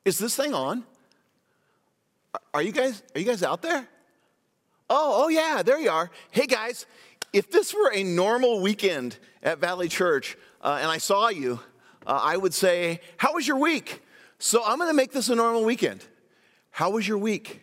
Is this thing on? Are you guys out there? Oh yeah, there you are. Hey guys, if this were a normal weekend at Valley Church and I saw you, I would say, how was your week? So I'm going to make this a normal weekend. How was your week?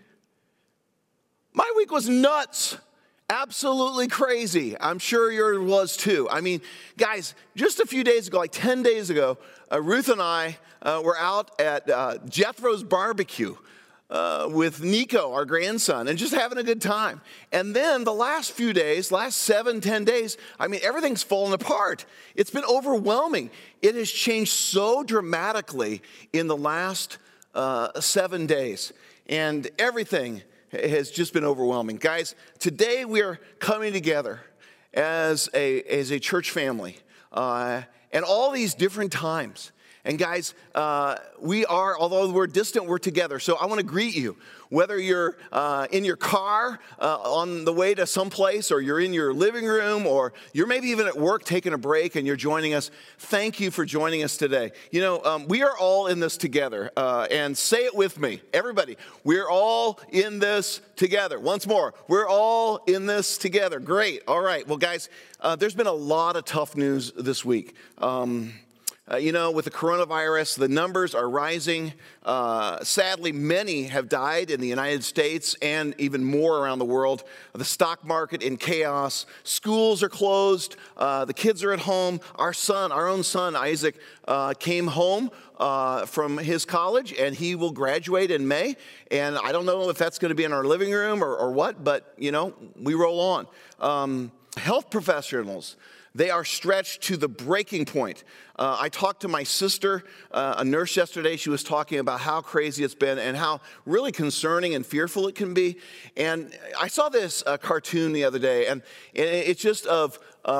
My week was nuts. Absolutely crazy. I'm sure yours was too. I mean, guys, just a few days ago, like 10 days ago, Ruth and I were out at Jethro's barbecue with Nico, our grandson, and just having a good time. And then the last few days, last 7-10 days, I mean, everything's fallen apart. It's been overwhelming. It has changed so dramatically in the last 7 days. And everything has just been overwhelming. Guys, today we are coming together as a church family and all these different times. And guys, we are, although we're distant, we're together. So I want to greet you, whether you're in your car on the way to someplace, or you're in your living room, or you're maybe even at work taking a break and you're joining us. Thank you for joining us today. You know, we are all in this together. And say it with me, everybody. We're all in this together. Once more, we're all in this together. Great. All right. Well, guys, there's been a lot of tough news this week. You know, with the coronavirus, the numbers are rising. Sadly, many have died in the United States and even more around the world. The stock market in chaos. Schools are closed. The kids are at home. Our own son, Isaac, came home from his college, and he will graduate in May. And I don't know if that's going to be in our living room or what, but, you know, we roll on. Health professionals, they are stretched to the breaking point. I talked to my sister, a nurse, yesterday. She was talking about how crazy it's been and how really concerning and fearful it can be. And I saw this cartoon the other day, and it's just of,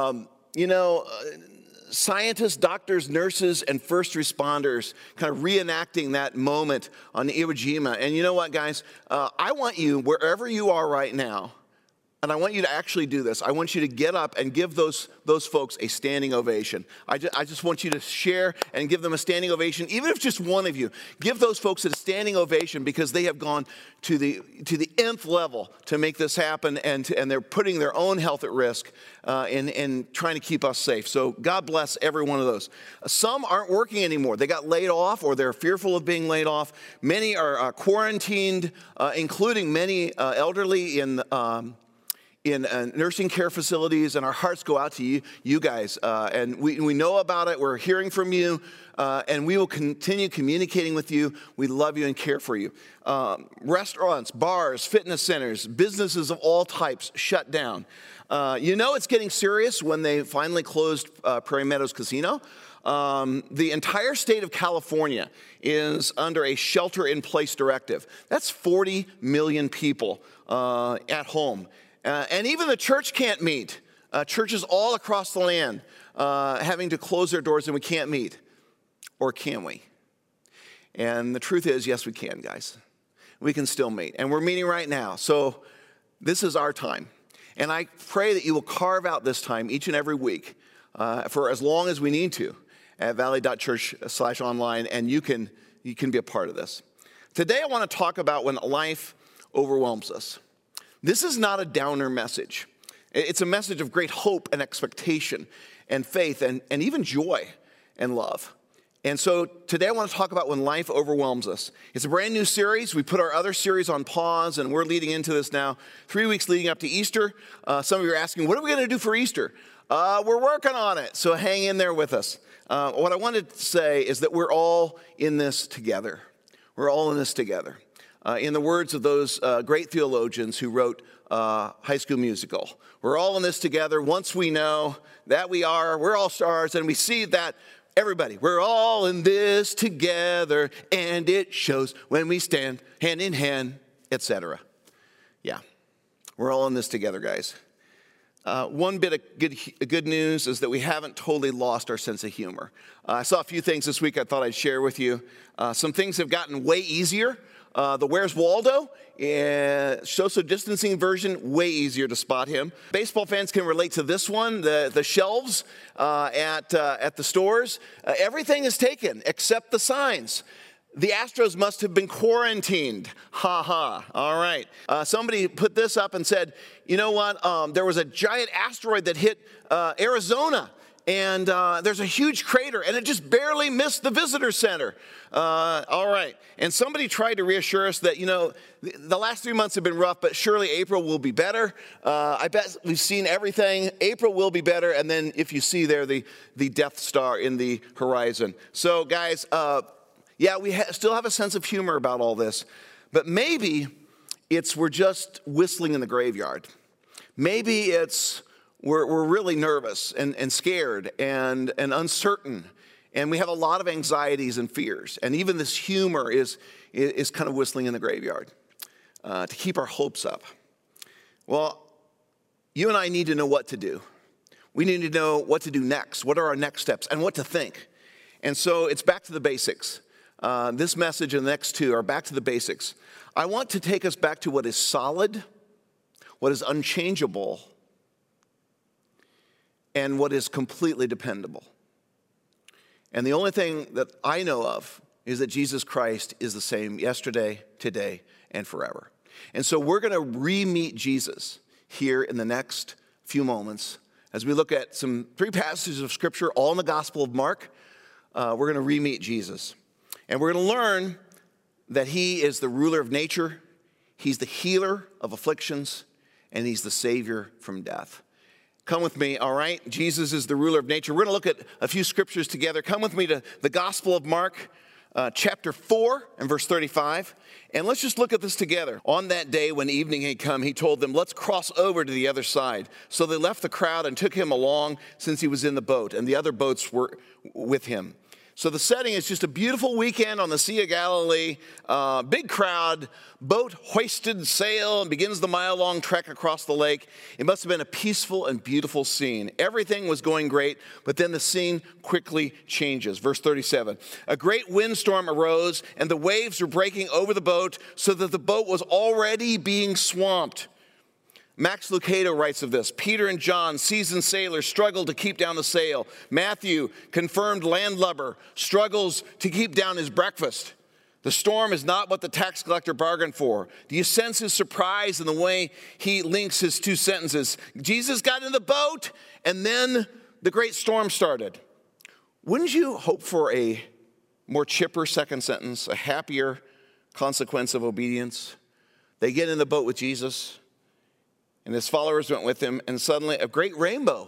scientists, doctors, nurses, and first responders kind of reenacting that moment on Iwo Jima. And you know what, guys? I want you, wherever you are right now, and I want you to actually do this. I want you to get up and give those folks a standing ovation. I just want you to share and give them a standing ovation, even if just one of you. Give those folks a standing ovation because they have gone to the nth level to make this happen, and they're putting their own health at risk in trying to keep us safe. So God bless every one of those. Some aren't working anymore. They got laid off, or they're fearful of being laid off. Many are quarantined, including many elderly in nursing care facilities, and our hearts go out to you guys. And we know about it. We're hearing from you, and we will continue communicating with you. We love you and care for you. Restaurants, bars, fitness centers, businesses of all types shut down. You know it's getting serious when they finally closed Prairie Meadows Casino. The entire state of California is under a shelter-in-place directive. That's 40 million people at home. And even the church can't meet. Churches all across the land having to close their doors, and we can't meet. Or can we? And the truth is, yes, we can, guys. We can still meet. And we're meeting right now. So this is our time. And I pray that you will carve out this time each and every week for as long as we need to at valley.church/online, and you can be a part of this. Today I want to talk about when life overwhelms us. This is not a downer message. It's a message of great hope and expectation and faith and even joy and love. And so today I want to talk about when life overwhelms us. It's a brand new series. We put our other series on pause, and we're leading into this now. 3 weeks leading up to Easter. Some of you are asking, what are we going to do for Easter? We're working on it, so hang in there with us. What I wanted to say is that we're all in this together. We're all in this together. In the words of those great theologians who wrote High School Musical, we're all in this together. Once we know that we're all stars, and we see that everybody, we're all in this together, and it shows when we stand hand in hand, etc. Yeah, we're all in this together, guys. One bit of good news is that we haven't totally lost our sense of humor. I saw a few things this week I thought I'd share with you. Some things have gotten way easier. The Where's Waldo, social distancing version, way easier to spot him. Baseball fans can relate to this one, the shelves at the stores. Everything is taken except the signs. The Astros must have been quarantined. Ha ha. All right. Somebody put this up and said, you know what? There was a giant asteroid that hit Arizona. And there's a huge crater, and it just barely missed the visitor center. All right. And somebody tried to reassure us that, the last 3 months have been rough, but surely April will be better. I bet we've seen everything. April will be better. And then if you see there, the Death Star in the horizon. So, guys, we still have a sense of humor about all this. But maybe we're just whistling in the graveyard. Maybe we're really nervous and scared and uncertain. And we have a lot of anxieties and fears. And even this humor is kind of whistling in the graveyard to keep our hopes up. Well, you and I need to know what to do. We need to know what to do next. What are our next steps and what to think? And so it's back to the basics. This message and the next two are back to the basics. I want to take us back to what is solid, what is unchangeable, and what is completely dependable. And the only thing that I know of is that Jesus Christ is the same yesterday, today, and forever. And so we're going to re-meet Jesus here in the next few moments as we look at three passages of Scripture, all in the Gospel of Mark. We're going to re-meet Jesus. And we're going to learn that he is the ruler of nature, he's the healer of afflictions, and he's the savior from death. Come with me, all right? Jesus is the ruler of nature. We're going to look at a few scriptures together. Come with me to the Gospel of Mark, chapter 4 and verse 35. And let's just look at this together. On that day when evening had come, he told them, let's cross over to the other side. So they left the crowd and took him along since he was in the boat, and the other boats were with him. So the setting is just a beautiful weekend on the Sea of Galilee, big crowd, boat hoisted sail, and begins the mile-long trek across the lake. It must have been a peaceful and beautiful scene. Everything was going great, but then the scene quickly changes. Verse 37, a great windstorm arose, and the waves were breaking over the boat so that the boat was already being swamped. Max Lucado writes of this. Peter and John, seasoned sailors, struggled to keep down the sail. Matthew, confirmed landlubber, struggles to keep down his breakfast. The storm is not what the tax collector bargained for. Do you sense his surprise in the way he links his two sentences? Jesus got in the boat, and then the great storm started. Wouldn't you hope for a more chipper second sentence, a happier consequence of obedience? They get in the boat with Jesus, and his followers went with him, and suddenly a great rainbow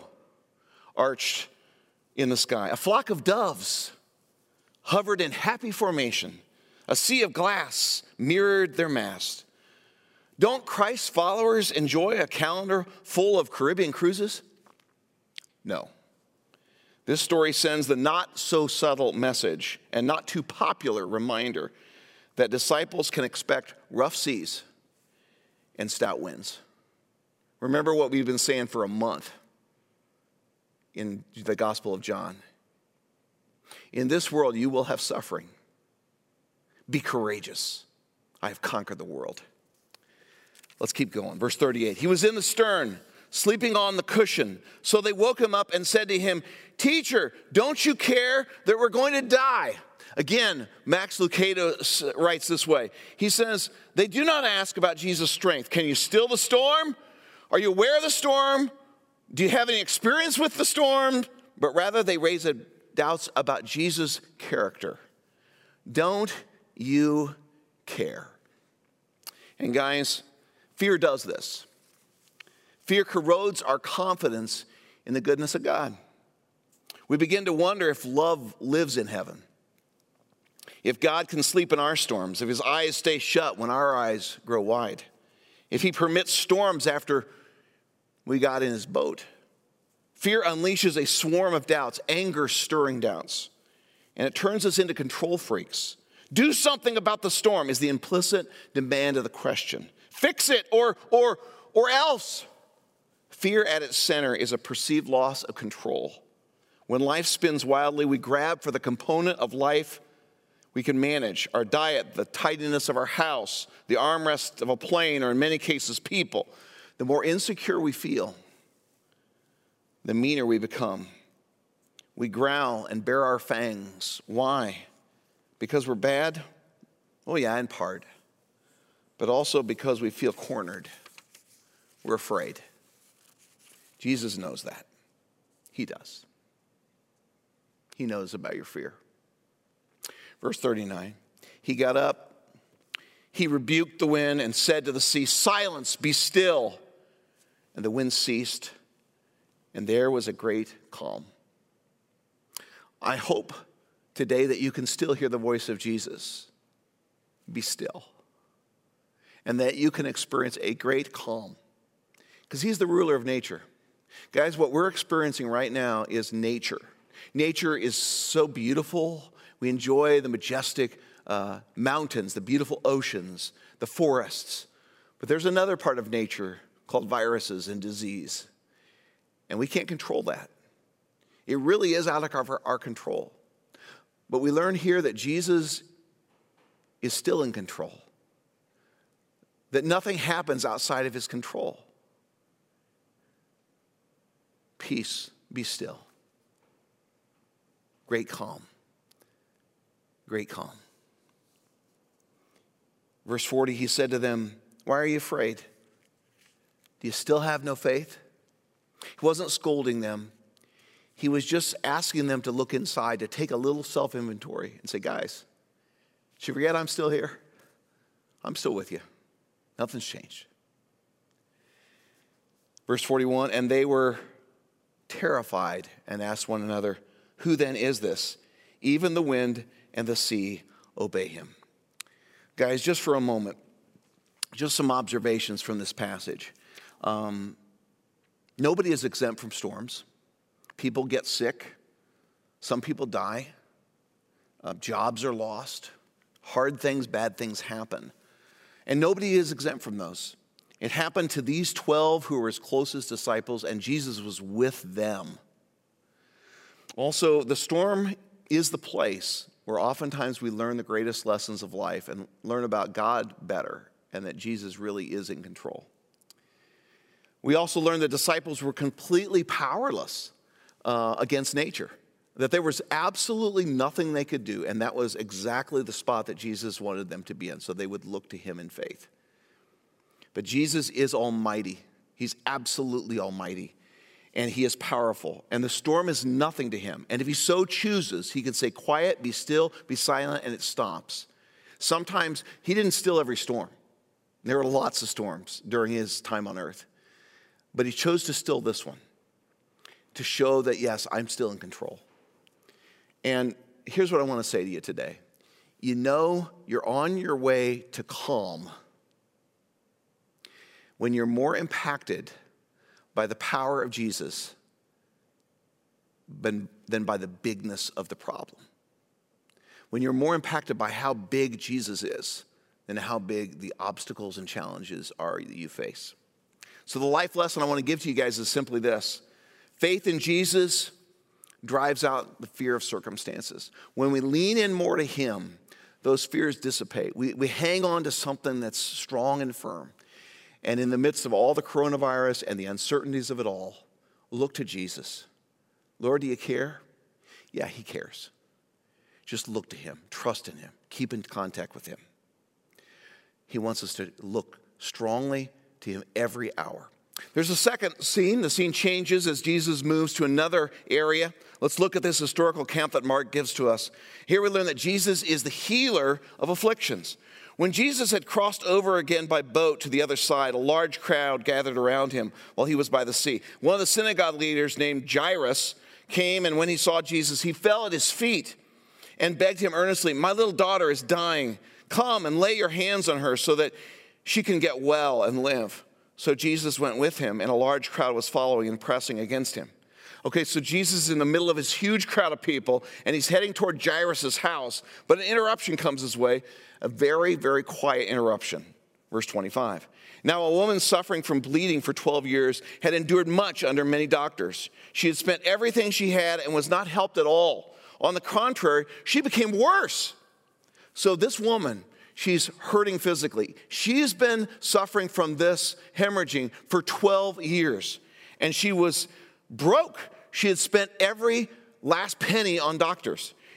arched in the sky. A flock of doves hovered in happy formation. A sea of glass mirrored their mast. Don't Christ's followers enjoy a calendar full of Caribbean cruises? No. This story sends the not so subtle message and not too popular reminder that disciples can expect rough seas and stout winds. Remember what we've been saying for a month in the Gospel of John. In this world, you will have suffering. Be courageous. I have conquered the world. Let's keep going. Verse 38. He was in the stern, sleeping on the cushion. So they woke him up and said to him, Teacher, don't you care that we're going to die? Again, Max Lucado writes this way. He says, they do not ask about Jesus' strength. Can you still the storm? Are you aware of the storm? Do you have any experience with the storm? But rather they raise doubts about Jesus' character. Don't you care? And guys, fear does this. Fear corrodes our confidence in the goodness of God. We begin to wonder if love lives in heaven. If God can sleep in our storms, if his eyes stay shut when our eyes grow wide. If he permits storms after we got in his boat. Fear unleashes a swarm of doubts, anger-stirring doubts, and it turns us into control freaks. Do something about the storm is the implicit demand of the question. Fix it or else. Fear at its center is a perceived loss of control. When life spins wildly, we grab for the component of life we can manage: our diet, the tidiness of our house, the armrest of a plane, or in many cases, people. The more insecure we feel, the meaner we become. We growl and bare our fangs. Why? Because we're bad? Oh yeah, in part. But also because we feel cornered. We're afraid. Jesus knows that. He does. He knows about your fear. Verse 39, he got up, he rebuked the wind and said to the sea, "Silence, be still." And the wind ceased, and there was a great calm. I hope today that you can still hear the voice of Jesus. Be still. And that you can experience a great calm. Because he's the ruler of nature. Guys, what we're experiencing right now is nature. Nature is so beautiful. We enjoy the majestic mountains, the beautiful oceans, the forests. But there's another part of nature called viruses and disease. And we can't control that. It really is out of our control. But we learn here that Jesus is still in control. That nothing happens outside of his control. Peace, be still. Great calm. Great calm. Verse 40, he said to them, "Why are you afraid? Do you still have no faith?" He wasn't scolding them. He was just asking them to look inside, to take a little self-inventory and say, "Guys, did you forget I'm still here? I'm still with you. Nothing's changed." Verse 41, and they were terrified and asked one another, "Who then is this? Even the wind and the sea obey him." Guys, just for a moment, just some observations from this passage. Nobody is exempt from storms. People get sick. Some people die. Jobs are lost. Hard things, bad things happen. And nobody is exempt from those. It happened to these 12 who were his closest disciples, and Jesus was with them. Also, the storm is the place where oftentimes we learn the greatest lessons of life and learn about God better, and that Jesus really is in control. We also learn the disciples were completely powerless against nature, that there was absolutely nothing they could do, and that was exactly the spot that Jesus wanted them to be in, so they would look to him in faith. But Jesus is almighty. He's absolutely almighty, and he is powerful, and the storm is nothing to him. And if he so chooses, he can say, "Quiet, be still, be silent," and it stops. Sometimes he didn't still every storm. There were lots of storms during his time on earth. But he chose to still this one, to show that, yes, I'm still in control. And here's what I want to say to you today. You know you're on your way to calm when you're more impacted by the power of Jesus than by the bigness of the problem. When you're more impacted by how big Jesus is than how big the obstacles and challenges are that you face. So the life lesson I want to give to you guys is simply this. Faith in Jesus drives out the fear of circumstances. When we lean in more to him, those fears dissipate. We hang on to something that's strong and firm. And in the midst of all the coronavirus and the uncertainties of it all, look to Jesus. Lord, do you care? Yeah, he cares. Just look to him. Trust in him. Keep in contact with him. He wants us to look strongly to him every hour. There's a second scene. The scene changes as Jesus moves to another area. Let's look at this historical account that Mark gives to us. Here we learn that Jesus is the healer of afflictions. When Jesus had crossed over again by boat to the other side, a large crowd gathered around him while he was by the sea. One of the synagogue leaders named Jairus came, and when he saw Jesus, he fell at his feet and begged him earnestly, "My little daughter is dying. Come and lay your hands on her so that she can get well and live." So Jesus went with him, and a large crowd was following and pressing against him. Okay, so Jesus is in the middle of his huge crowd of people, and he's heading toward Jairus' house, but an interruption comes his way, a very, very quiet interruption. Verse 25. Now a woman suffering from bleeding for 12 years had endured much under many doctors. She had spent everything she had and was not helped at all. On the contrary, she became worse. So this woman, she's hurting physically. She's been suffering from this hemorrhaging for 12 years, and she was broke. She had spent every last penny on doctors.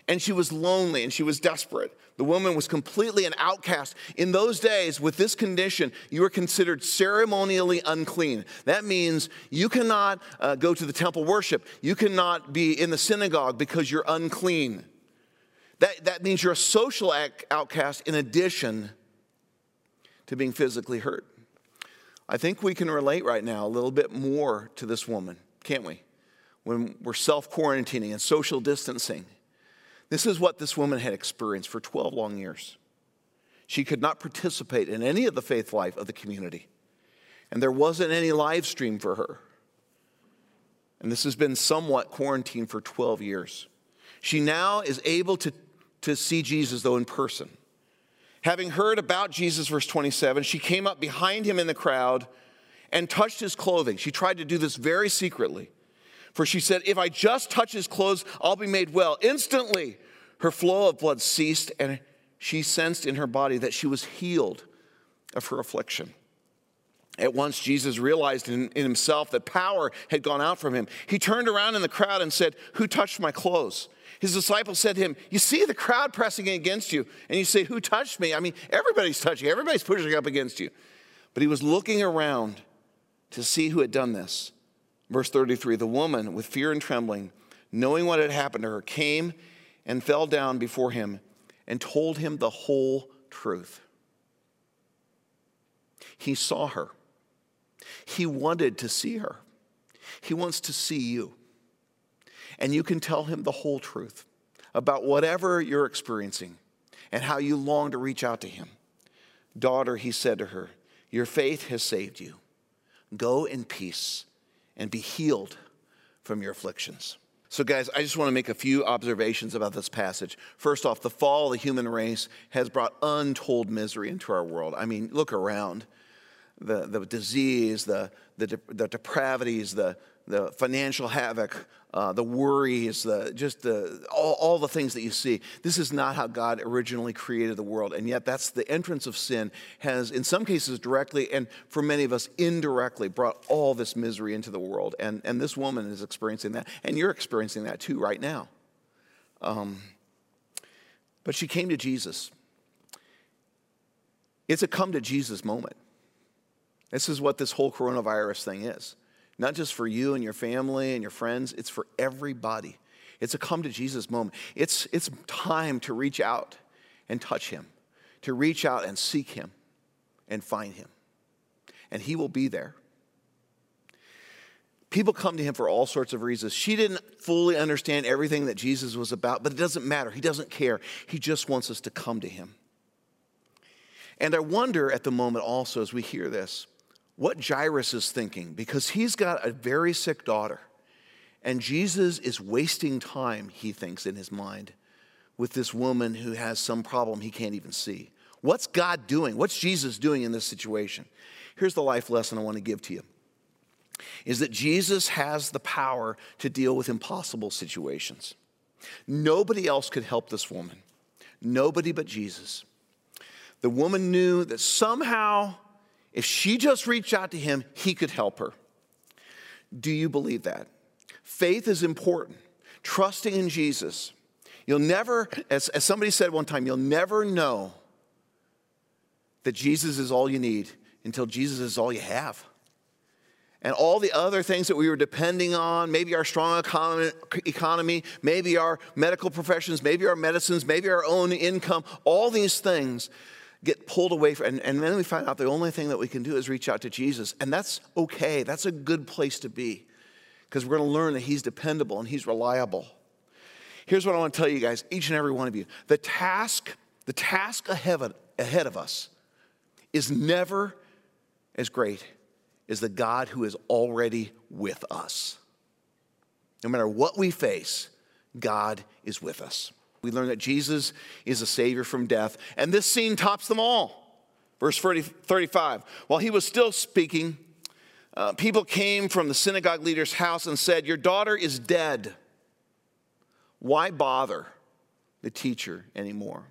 and she was lonely and she was desperate. The woman was completely an outcast. In those days, with this condition, you were considered ceremonially unclean. That means you cannot go to the temple worship. You cannot be in the synagogue because you're unclean. That means you're a social outcast in addition to being physically hurt. I think we can relate right now a little bit more to this woman, can't we? When we're self-quarantining and social distancing. This is what this woman had experienced for 12 long years. She could not participate in any of the faith life of the community. And there wasn't any live stream for her. And this has been somewhat quarantined for 12 years. She now is able to see Jesus, though, in person. Having heard about Jesus, verse 27, she came up behind him in the crowd and touched his clothing. She tried to do this very secretly. For she said, if I just touch his clothes, I'll be made well. Instantly, her flow of blood ceased, and she sensed in her body that she was healed of her affliction. At once, Jesus realized in himself that power had gone out from him. He turned around in the crowd and said, who touched my clothes? His disciples said to him, you see the crowd pressing against you, and you say, who touched me? I mean, everybody's touching you. Everybody's pushing up against you. But he was looking around to see who had done this. Verse 33, the woman, with fear and trembling, knowing what had happened to her, came and fell down before him and told him the whole truth. He saw her. He wanted to see her. He wants to see you. And you can tell him the whole truth about whatever you're experiencing and how you long to reach out to him. Daughter, he said to her, your faith has saved you. Go in peace and be healed from your afflictions. So guys, I just want to make a few observations about this passage. First off, the fall of the human race has brought untold misery into our world. I mean, look around. The disease, the depravities, the financial havoc, the worries, all the things that you see. This is not how God originally created the world, and yet that's the entrance of sin has, in some cases directly, and for many of us indirectly, brought all this misery into the world. And this woman is experiencing that, and you're experiencing that too right now. But she came to Jesus. It's a come to Jesus moment. This is what this whole coronavirus thing is. Not just for you and your family and your friends, it's for everybody. It's a come to Jesus moment. It's time to reach out and touch him, to reach out and seek him and find him. And he will be there. People come to him for all sorts of reasons. She didn't fully understand everything that Jesus was about, but it doesn't matter. He doesn't care. He just wants us to come to him. And I wonder at the moment also as we hear this, what Jairus is thinking, because he's got a very sick daughter. And Jesus is wasting time, he thinks in his mind, with this woman who has some problem he can't even see. What's God doing? What's Jesus doing in this situation? Here's the life lesson I want to give to you, is that Jesus has the power to deal with impossible situations. Nobody else could help this woman. Nobody but Jesus. The woman knew that somehow, if she just reached out to him, he could help her. Do you believe that? Faith is important. Trusting in Jesus. You'll never, as somebody said one time, you'll never know that Jesus is all you need until Jesus is all you have. And all the other things that we were depending on, maybe our strong economy, maybe our medical professions, maybe our medicines, maybe our own income, all these things get pulled away from, and then we find out the only thing that we can do is reach out to Jesus. And that's okay. That's a good place to be, because we're going to learn that he's dependable and he's reliable. Here's what I want to tell you guys, each and every one of you. The task ahead of us is never as great as the God who is already with us. No matter what we face, God is with us. We learn that Jesus is a Savior from death, and this scene tops them all. Verse 35, while he was still speaking, people came from the synagogue leader's house and said, your daughter is dead. Why bother the teacher anymore?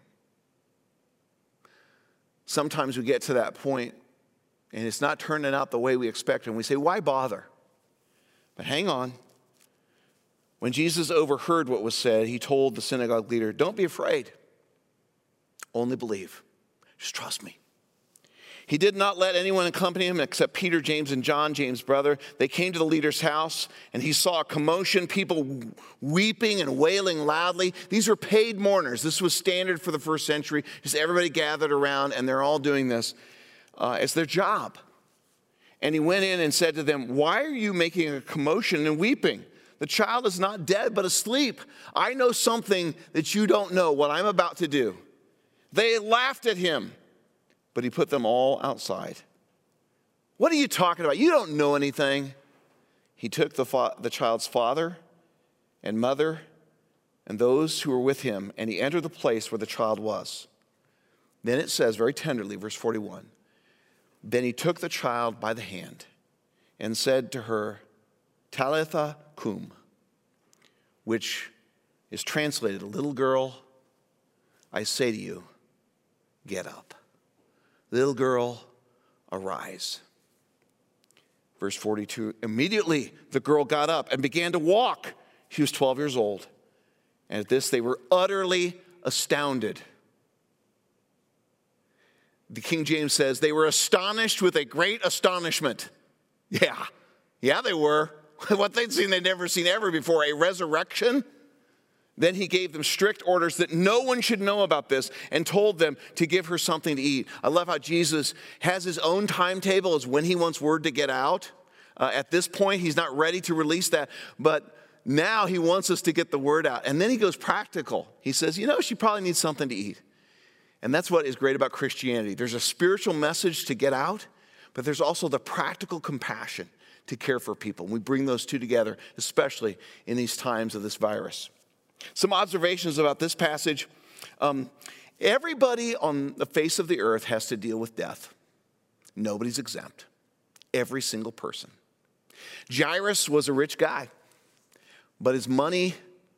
Sometimes we get to that point, and it's not turning out the way we expect, and we say, why bother? But hang on. When Jesus overheard what was said, he told the synagogue leader, "Don't be afraid. Only believe. Just trust me." He did not let anyone accompany him except Peter, James, and John, James' brother. They came to the leader's house, and he saw a commotion, people weeping and wailing loudly. These were paid mourners. This was standard for the first century. Just everybody gathered around, and they're all doing this as their job. And he went in and said to them, "Why are you making a commotion and weeping? The child is not dead, but asleep. I know something that you don't know, what I'm about to do." They laughed at him, but he put them all outside. "What are you talking about? You don't know anything." He took the child's father and mother and those who were with him, and he entered the place where the child was. Then it says very tenderly, verse 41, then he took the child by the hand and said to her, "Talitha cum," which is translated, "Little girl, I say to you, get up." Little girl, arise. Verse 42, immediately the girl got up and began to walk. She was 12 years old. And at this, they were utterly astounded. The King James says, they were astonished with a great astonishment. Yeah, they were. What they'd seen, they'd never seen ever before, a resurrection. Then he gave them strict orders that no one should know about this and told them to give her something to eat. I love how Jesus has his own timetable as when he wants word to get out. At this point, he's not ready to release that, but now he wants us to get the word out. And then he goes practical. He says, she probably needs something to eat. And that's what is great about Christianity. There's a spiritual message to get out, but there's also the practical compassion to care for people. We bring those two together, especially in these times of this virus. Some observations about this passage. Everybody on the face of the earth has to deal with death. Nobody's exempt. Every single person. Jairus was a rich guy, but his money,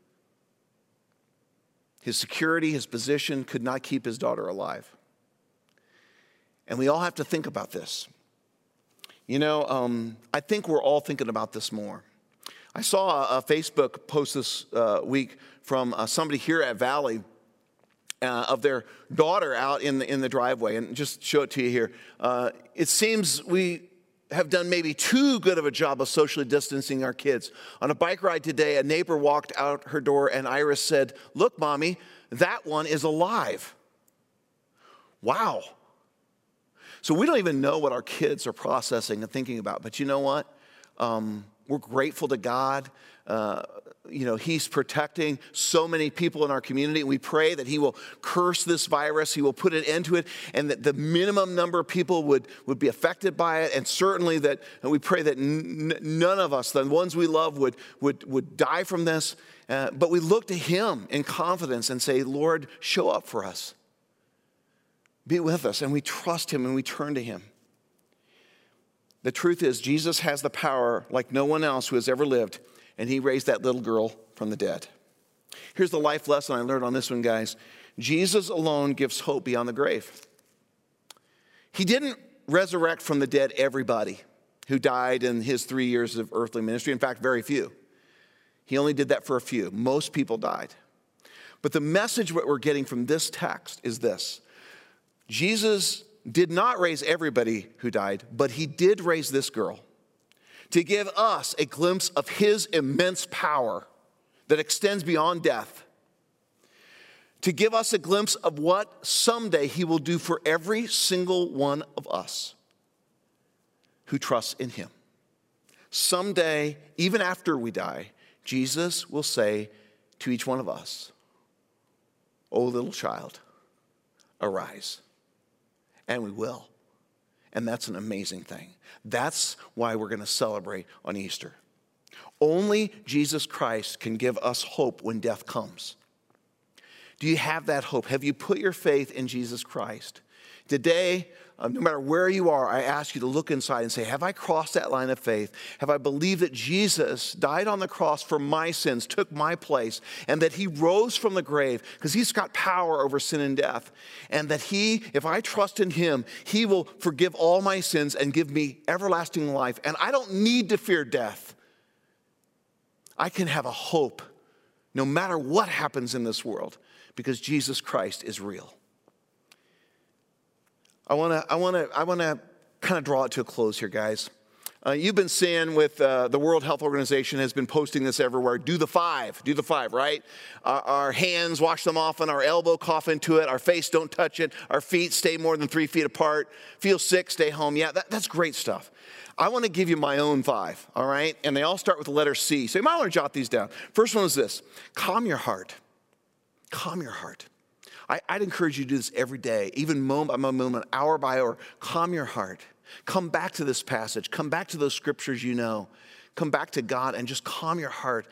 his security, his position could not keep his daughter alive. And we all have to think about this. I think we're all thinking about this more. I saw a Facebook post this week from somebody here at Valley of their daughter out in the driveway, and just show it to you here. It seems we have done maybe too good of a job of socially distancing our kids. On a bike ride today, a neighbor walked out her door, and Iris said, "Look, Mommy, that one is alive." Wow. So we don't even know what our kids are processing and thinking about, but you know what? We're grateful to God. He's protecting so many people in our community. We pray that he will curse this virus. He will put an end to it, and that the minimum number of people would be affected by it. And certainly and we pray that none of us, the ones we love, would die from this. But we look to him in confidence and say, "Lord, show up for us. Be with us." And we trust him and we turn to him. The truth is, Jesus has the power like no one else who has ever lived, and he raised that little girl from the dead. Here's the life lesson I learned on this one, guys. Jesus alone gives hope beyond the grave. He didn't resurrect from the dead everybody who died in his 3 years of earthly ministry. In fact, very few. He only did that for a few. Most people died. But the message what we're getting from this text is this. Jesus did not raise everybody who died, but he did raise this girl to give us a glimpse of his immense power that extends beyond death, to give us a glimpse of what someday he will do for every single one of us who trusts in him. Someday, even after we die, Jesus will say to each one of us, "O little child, arise." And we will. And that's an amazing thing. That's why we're going to celebrate on Easter. Only Jesus Christ can give us hope when death comes. Do you have that hope? Have you put your faith in Jesus Christ? Today, no matter where you are, I ask you to look inside and say, have I crossed that line of faith? Have I believed that Jesus died on the cross for my sins, took my place, and that he rose from the grave because he's got power over sin and death, and that he, if I trust in him, he will forgive all my sins and give me everlasting life, and I don't need to fear death. I can have a hope no matter what happens in this world because Jesus Christ is real. I want to kind of draw it to a close here, guys. You've been seeing with the World Health Organization has been posting this everywhere. Do the five, right? Our hands, wash them often. Our elbow, cough into it. Our face, don't touch it. Our feet, stay more than 3 feet apart. Feel sick, stay home. Yeah, that's great stuff. I want to give you my own 5, all right? And they all start with the letter C. So you might want to jot these down. First one is this: calm your heart. Calm your heart. I'd encourage you to do this every day, even moment by moment, hour by hour. Calm your heart. Come back to this passage. Come back to those scriptures you know. Come back to God and just calm your heart.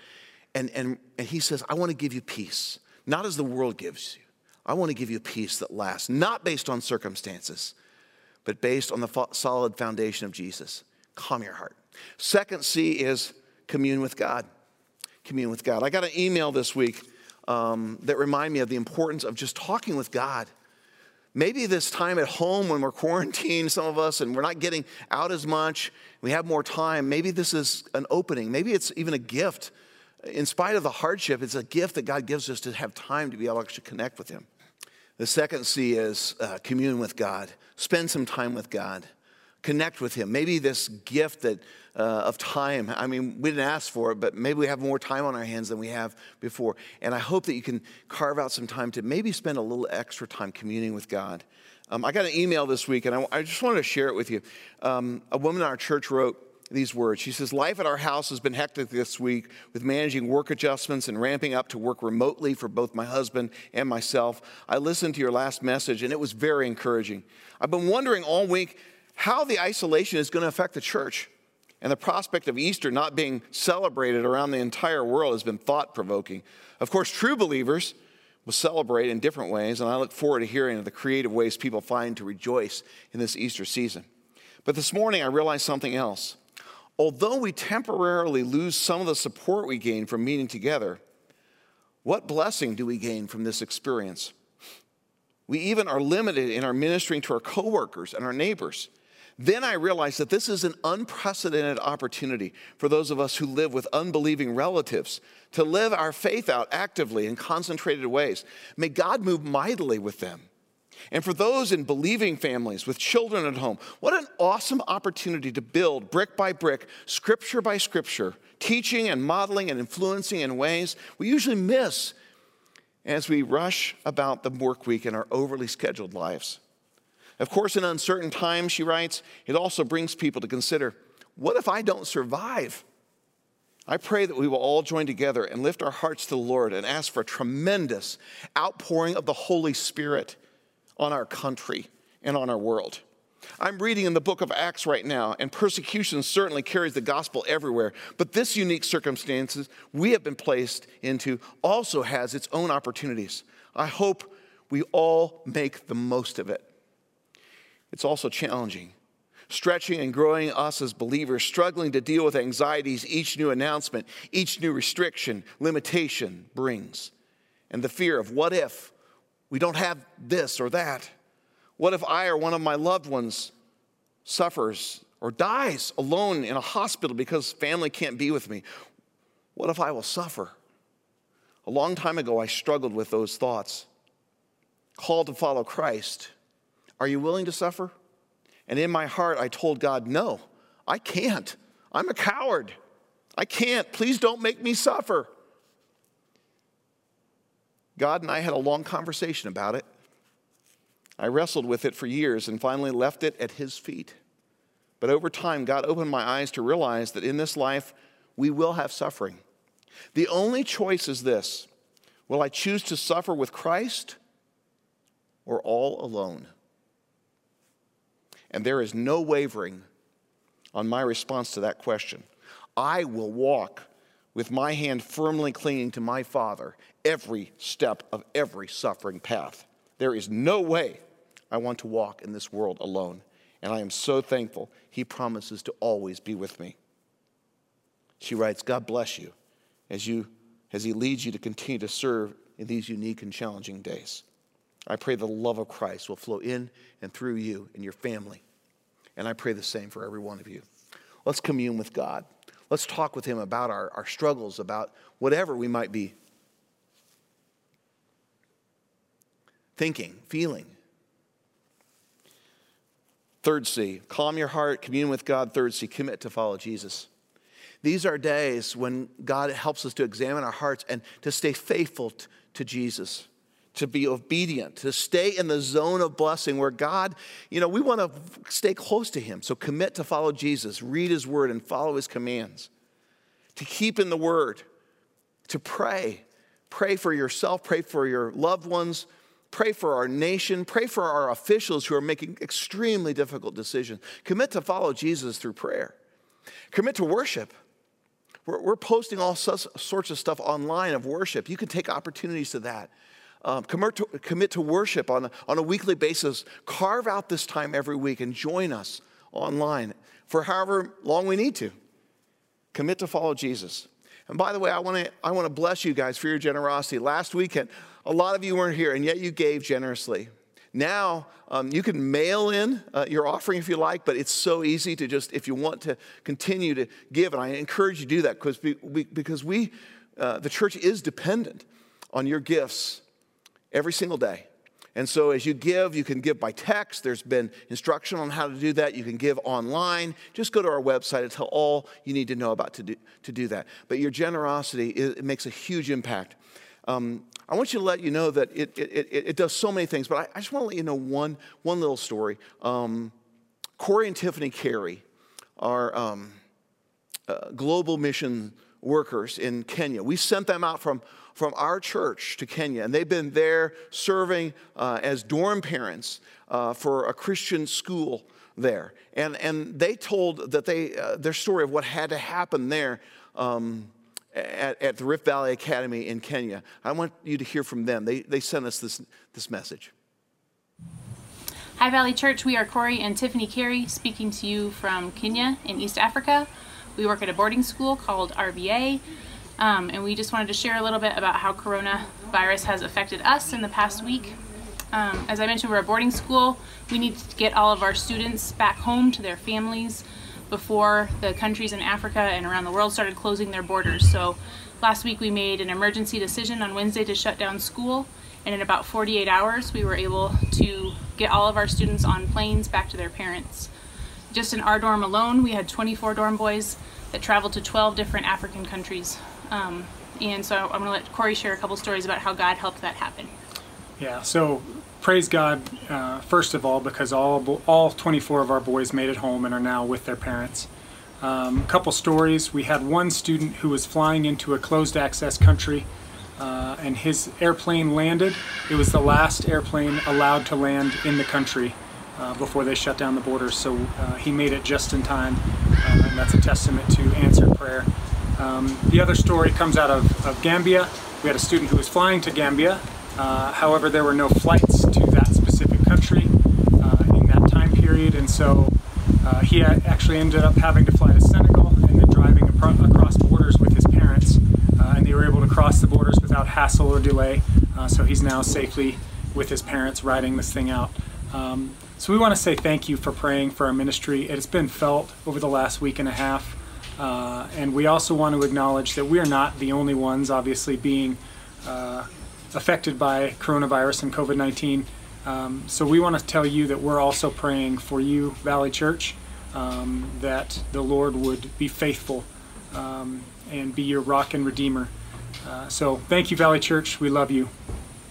And he says, I want to give you peace, not as the world gives you. I want to give you peace that lasts, not based on circumstances, but based on the solid foundation of Jesus. Calm your heart. Second C is commune with God. Commune with God. I got an email this week that reminded me of the importance of just talking with God. Maybe this time at home when we're quarantined, some of us, and we're not getting out as much, we have more time, maybe this is an opening. Maybe it's even a gift. In spite of the hardship, it's a gift that God gives us to have time to be able to actually connect with him. The second C is commune with God. Spend some time with God. Connect with him. Maybe this gift of time, I mean, we didn't ask for it, but maybe we have more time on our hands than we have before. And I hope that you can carve out some time to maybe spend a little extra time communing with God. I got an email this week, and I just wanted to share it with you. A woman in our church wrote these words. She says, life at our house has been hectic this week with managing work adjustments and ramping up to work remotely for both my husband and myself. I listened to your last message, and it was very encouraging. I've been wondering all week how the isolation is going to affect the church. And the prospect of Easter not being celebrated around the entire world has been thought-provoking. Of course, true believers will celebrate in different ways, and I look forward to hearing of the creative ways people find to rejoice in this Easter season. But this morning, I realized something else. Although we temporarily lose some of the support we gain from meeting together, what blessing do we gain from this experience? We even are limited in our ministering to our coworkers and our neighbors. Then I realized that this is an unprecedented opportunity for those of us who live with unbelieving relatives to live our faith out actively in concentrated ways. May God move mightily with them. And for those in believing families with children at home, what an awesome opportunity to build brick by brick, scripture by scripture, teaching and modeling and influencing in ways we usually miss as we rush about the work week in our overly scheduled lives. Of course, in uncertain times, she writes, it also brings people to consider, what if I don't survive? I pray that we will all join together and lift our hearts to the Lord and ask for a tremendous outpouring of the Holy Spirit on our country and on our world. I'm reading in the book of Acts right now, and persecution certainly carries the gospel everywhere, but this unique circumstances we have been placed into also has its own opportunities. I hope we all make the most of it. It's also challenging, stretching and growing us as believers, struggling to deal with anxieties each new announcement, each new restriction, limitation brings, and the fear of what if we don't have this or that? What if I or one of my loved ones suffers or dies alone in a hospital because family can't be with me? What if I will suffer? A long time ago, I struggled with those thoughts. Called to follow Christ. Are you willing to suffer? And in my heart, I told God, no, I can't. I'm a coward. I can't. Please don't make me suffer. God and I had a long conversation about it. I wrestled with it for years and finally left it at his feet. But over time, God opened my eyes to realize that in this life, we will have suffering. The only choice is this: will I choose to suffer with Christ or all alone? And there is no wavering on my response to that question. I will walk with my hand firmly clinging to my Father every step of every suffering path. There is no way I want to walk in this world alone. And I am so thankful he promises to always be with me. She writes, God bless you as he leads you to continue to serve in these unique and challenging days. I pray the love of Christ will flow in and through you and your family. And I pray the same for every one of you. Let's commune with God. Let's talk with him about our struggles, about whatever we might be thinking, feeling. Third C, calm your heart, commune with God. Third C, commit to follow Jesus. These are days when God helps us to examine our hearts and to stay faithful to Jesus, to be obedient, to stay in the zone of blessing where God, we want to stay close to him. So commit to follow Jesus, read his word and follow his commands, to keep in the word, to pray. Pray for yourself, pray for your loved ones, pray for our nation, pray for our officials who are making extremely difficult decisions. Commit to follow Jesus through prayer. Commit to worship. We're posting all sorts of stuff online of worship. You can take opportunities to that. Commit to worship on a weekly basis. Carve out this time every week and join us online for however long we need to. Commit to follow Jesus. And by the way, I want to bless you guys for your generosity. Last weekend, a lot of you weren't here, and yet you gave generously. Now, you can mail in your offering if you like, but it's so easy to just, if you want to continue to give, and I encourage you to do that because the church is dependent on your gifts every single day. And so as you can give by text. There's been instruction on how to do that. You can give online. Just go to our website. It'll tell all you need to know about to do that. But your generosity, it makes a huge impact. I want you to let you know that it does so many things, but I just want to let you know one little story. Corey and Tiffany Carey are global mission workers in Kenya. We sent them out from our church to Kenya, and they've been there serving as dorm parents for a Christian school there. And they told that their story of what had to happen there at the Rift Valley Academy in Kenya. I want you to hear from them. They sent us this message. Hi Valley Church, we are Corey and Tiffany Carey speaking to you from Kenya in East Africa. We work at a boarding school called RVA, and we just wanted to share a little bit about how coronavirus has affected us in the past week. As I mentioned, we're a boarding school. We need to get all of our students back home to their families before the countries in Africa and around the world started closing their borders. So last week we made an emergency decision on Wednesday to shut down school, and in about 48 hours we were able to get all of our students on planes back to their parents. Just in our dorm alone, we had 24 dorm boys that traveled to 12 different African countries. And so I'm going to let Corey share a couple stories about how God helped that happen. Yeah, so praise God, first of all, because all 24 of our boys made it home and are now with their parents. A couple stories. We had one student who was flying into a closed access country, and his airplane landed. It was the last airplane allowed to land in the country before they shut down the borders, so he made it just in time, and that's a testament to answered prayer. The other story comes out of Gambia. We had a student who was flying to Gambia. However, there were no flights to that specific country in that time period, and so he actually ended up having to fly to Senegal and then driving across borders with his parents, and they were able to cross the borders without hassle or delay, so he's now safely with his parents riding this thing out. So we want to say thank you for praying for our ministry. It has been felt over the last week and a half, and we also want to acknowledge that we are not the only ones, obviously, being affected by coronavirus and COVID-19. So we want to tell you that we're also praying for you, Valley Church, that the Lord would be faithful and be your rock and redeemer. So thank you, Valley Church. We love you.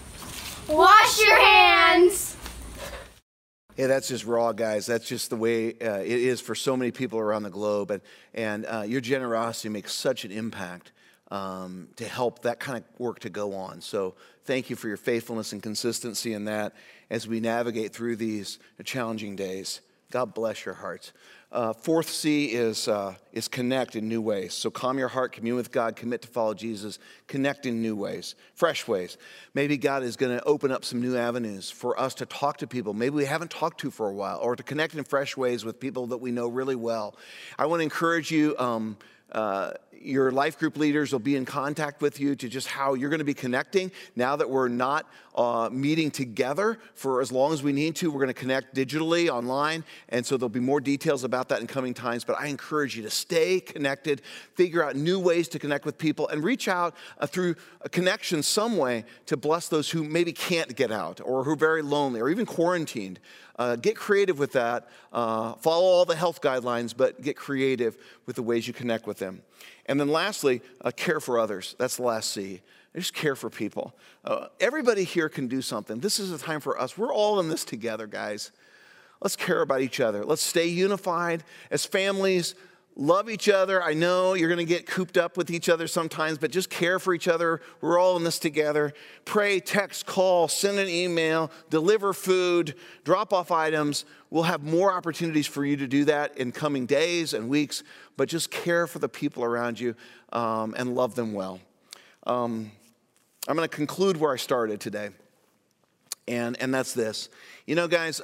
Wash your hands! Yeah, that's just raw, guys. That's just the way it is for so many people around the globe. And your generosity makes such an impact to help that kind of work to go on. So thank you for your faithfulness and consistency in that as we navigate through these challenging days. God bless your hearts. Fourth C is connect in new ways. So calm your heart, commune with God, commit to follow Jesus, connect in new ways, fresh ways. Maybe God is going to open up some new avenues for us to talk to people maybe we haven't talked to for a while, or to connect in fresh ways with people that we know really well. I want to encourage you Your life group leaders will be in contact with you to just how you're going to be connecting. Now that we're not meeting together for as long as we need to, we're going to connect digitally online. And so there'll be more details about that in coming times. But I encourage you to stay connected, figure out new ways to connect with people, and reach out through a connection some way to bless those who maybe can't get out or who are very lonely or even quarantined. Get creative with that. Follow all the health guidelines, but get creative with the ways you connect with them. And then lastly, care for others. That's the last C. Just care for people. Everybody here can do something. This is a time for us. We're all in this together, guys. Let's care about each other. Let's stay unified as families. Love each other. I know you're going to get cooped up with each other sometimes, but just care for each other. We're all in this together. Pray, text, call, send an email, deliver food, drop off items. We'll have more opportunities for you to do that in coming days and weeks, but just care for the people around you and love them well. I'm going to conclude where I started today, and that's this. You know, guys,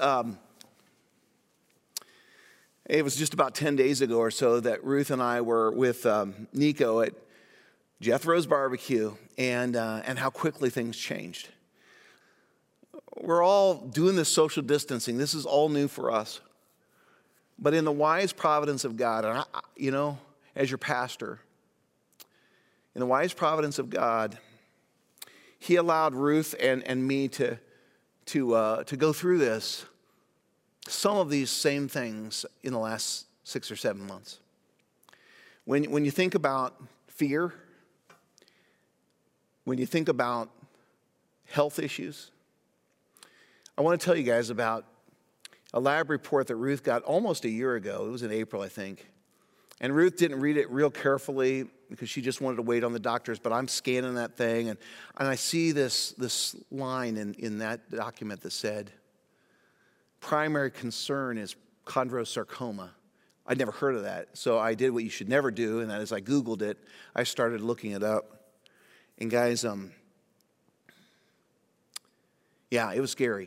it was just about 10 days ago or so that Ruth and I were with Nico at Jethro's Barbecue, and how quickly things changed. We're all doing this social distancing. This is all new for us. But in the wise providence of God, and you know, as your pastor, in the wise providence of God, He allowed Ruth and me to go through this. Some of these same things in the last 6 or 7 months. When you think about fear, when you think about health issues, I want to tell you guys about a lab report that Ruth got almost a year ago. It was in April, I think. And Ruth didn't read it real carefully because she just wanted to wait on the doctors, but I'm scanning that thing, and I see this line in that document that said, primary concern is chondrosarcoma. I'd never heard of that, so I did what you should never do, and that is I Googled it. I started looking it up. And guys, yeah, it was scary.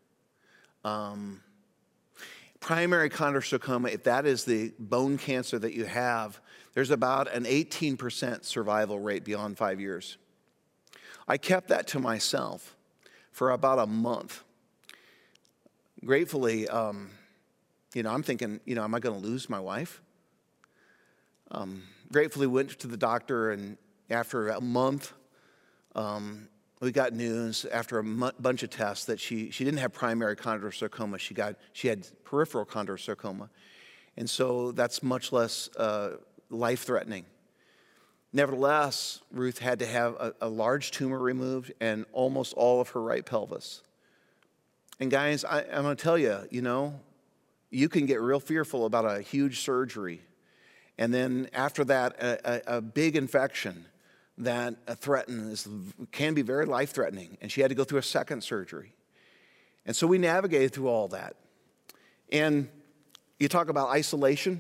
Primary chondrosarcoma, if that is the bone cancer that you have, there's about an 18% survival rate beyond 5 years. I kept that to myself for about a month. Gratefully, I'm thinking, am I going to lose my wife? Gratefully went to the doctor, and after a month, we got news after a bunch of tests that she didn't have primary chondrosarcoma. She had peripheral chondrosarcoma, and so that's much less life-threatening. Nevertheless, Ruth had to have a large tumor removed and almost all of her right pelvis. And guys, I'm going to tell you, you can get real fearful about a huge surgery. And then after that, a big infection that can be very life-threatening. And she had to go through a second surgery. And so we navigated through all that. And you talk about isolation.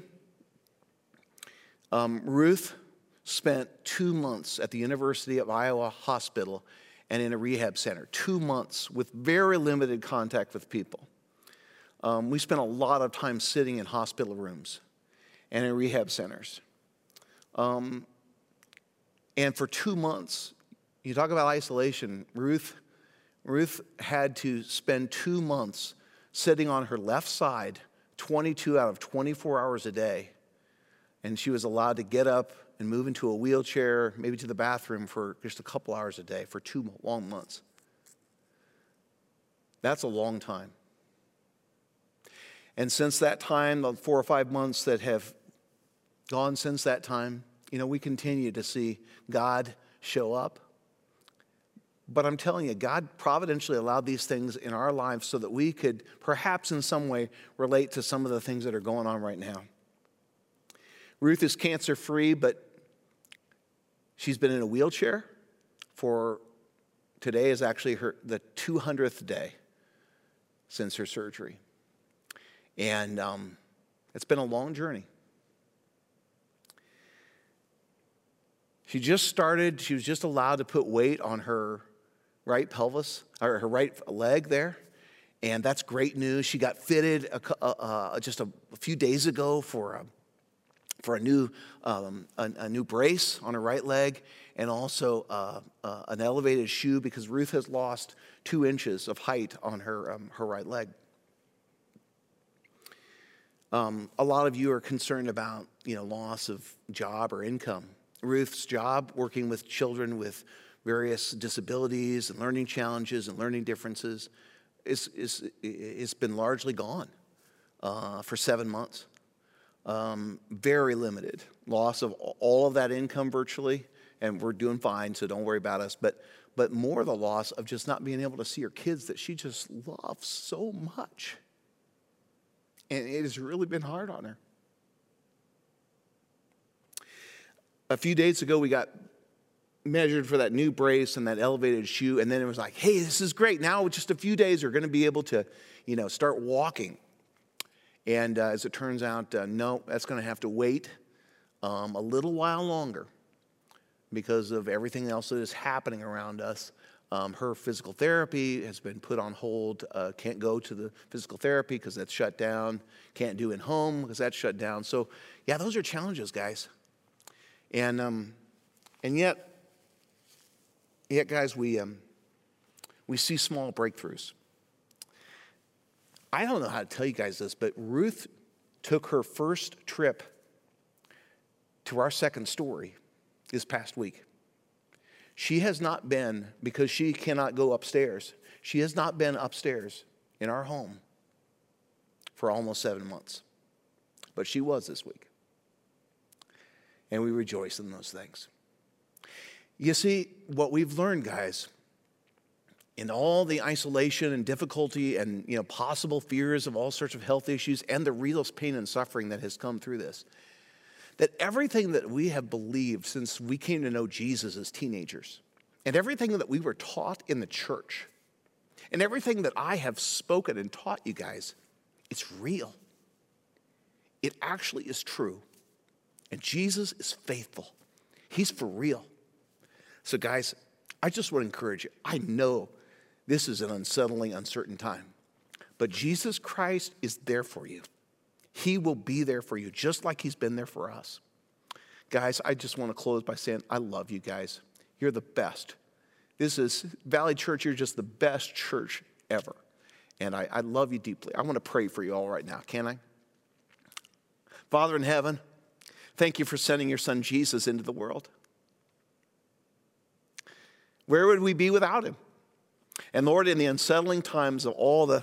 Ruth spent 2 months at the University of Iowa Hospital and in a rehab center, 2 months with very limited contact with people. We spent a lot of time sitting in hospital rooms and in rehab centers. And for 2 months, you talk about isolation, Ruth had to spend 2 months sitting on her left side 22 out of 24 hours a day. And she was allowed to get up and move into a wheelchair, maybe to the bathroom for just a couple hours a day for 2 long months. That's a long time. And since that time, the 4 or 5 months that have gone since that time, we continue to see God show up. But I'm telling you, God providentially allowed these things in our lives so that we could perhaps in some way relate to some of the things that are going on right now. Ruth is cancer-free, but she's been in a wheelchair for, today is actually the 200th day since her surgery. And it's been a long journey. She was just allowed to put weight on her right pelvis, or her right leg there. And that's great news. She got fitted just a few days ago for for a new brace on her right leg, and also an elevated shoe because Ruth has lost 2 inches of height on her right leg. A lot of you are concerned about loss of job or income. Ruth's job, working with children with various disabilities and learning challenges and learning differences, it's been largely gone for 7 months. Very limited loss of all of that income virtually, and we're doing fine, so don't worry about us. But more the loss of just not being able to see her kids that she just loves so much. And it has really been hard on her. A few days ago, we got measured for that new brace and that elevated shoe, and then it was like, hey, this is great. Now, just a few days, we're going to be able to, start walking. And as it turns out, no, that's going to have to wait a little while longer because of everything else that is happening around us. Her physical therapy has been put on hold. Can't go to the physical therapy because that's shut down. Can't do in home because that's shut down. So, yeah, those are challenges, guys. And yet, guys, we see small breakthroughs. I don't know how to tell you guys this, but Ruth took her first trip to our second story this past week. She has not been, because she cannot go upstairs, she has not been upstairs in our home for almost 7 months. But she was this week. And we rejoice in those things. You see, what we've learned, guys, in all the isolation and difficulty and possible fears of all sorts of health issues and the real pain and suffering that has come through this, that everything that we have believed since we came to know Jesus as teenagers, and everything that we were taught in the church, and everything that I have spoken and taught you guys, it's real. It actually is true. And Jesus is faithful. He's for real. So guys, I just want to encourage you. I know this is an unsettling, uncertain time, but Jesus Christ is there for you. He will be there for you, just like he's been there for us. Guys, I just want to close by saying I love you guys. You're the best. This is Valley Church. You're just the best church ever. And I love you deeply. I want to pray for you all right now. Can I? Father in heaven, thank you for sending your son Jesus into the world. Where would we be without him? And Lord, in the unsettling times of all the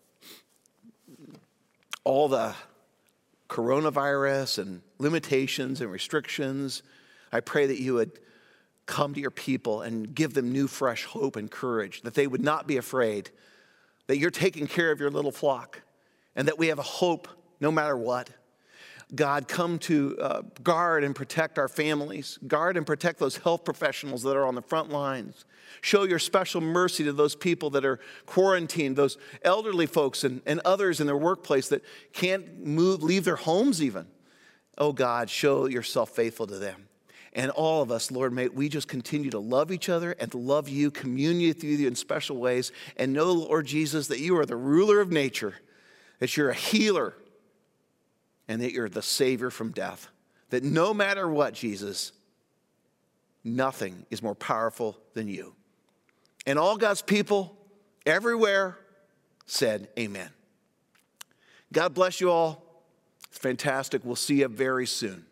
coronavirus and limitations and restrictions, I pray that you would come to your people and give them new, fresh hope and courage, that they would not be afraid, that you're taking care of your little flock, and that we have a hope no matter what. God, come to guard and protect our families. Guard and protect those health professionals that are on the front lines. Show your special mercy to those people that are quarantined, those elderly folks and others in their workplace that can't leave their homes even. Oh God, show yourself faithful to them. And all of us, Lord, may we just continue to love each other and to love you, commune with you in special ways, and know, Lord Jesus, that you are the ruler of nature, that you're a healer, and that you're the Savior from death. That no matter what, Jesus, nothing is more powerful than you. And all God's people everywhere said amen. God bless you all. It's fantastic. We'll see you very soon.